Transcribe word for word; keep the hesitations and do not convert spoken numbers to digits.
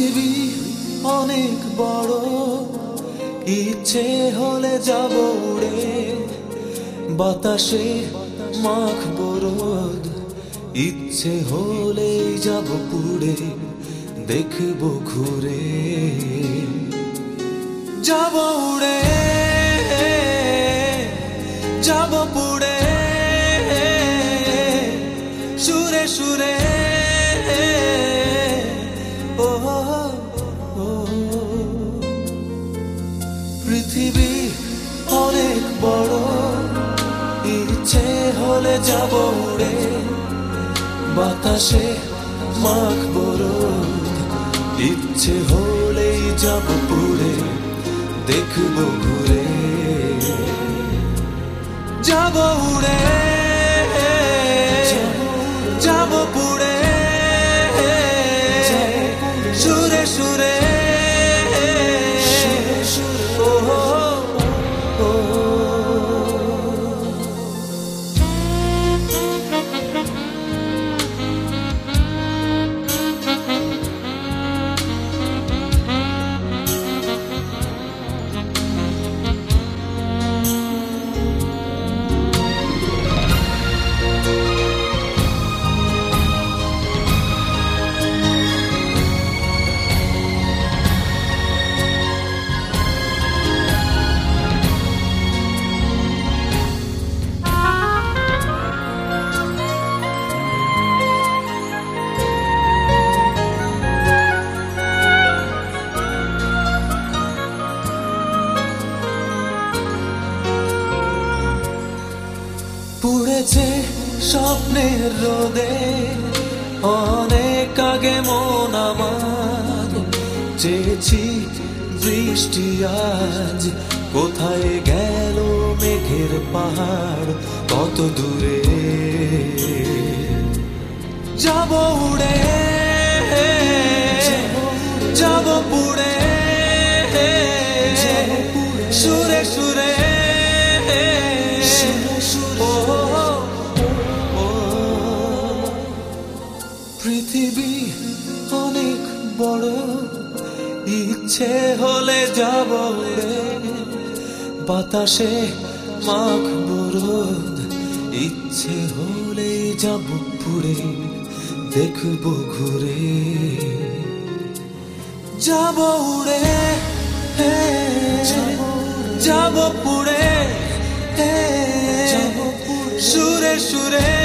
পৃথিবী অনেক বড়, ইচ্ছে হলে যাব উড়ে, বাতাসে মাখবো রোদ, ইচ্ছে হলেই যাব পুড়ে, দেখবো ঘুরে। যাব উড়ে, যাব পুড়ে, সুরে সুরে। ও ও পৃথিবী অনেক বড়, ইচ্ছে হলে যাব উড়ে, বাতাসে মাখবো রোদ, ইচ্ছে হলেই যাব পুড়ে, দেখবো ঘুরে। যাব উড়ে, যাব পুড়ে, সুরে সুরে। পুড়েছে স্বপ্নের রোদে অনেক আগে মন আমার, চেয়েছি বৃষ্টি আজ কোথায় গেল মেঘের পাহাড় কত দূরে। যাব উড়ে, যাব পুড়ে, সুরে সুরে। পৃথিবী অনেক বড়, ইচ্ছে হলে যাব উড়ে, বাতাসে মাখবো রোদ, ইচ্ছে হলে যাব পুড়ে, দেখবো ঘুরে। যাব উড়ে, যাব পুড়ে, সুরে সুরে।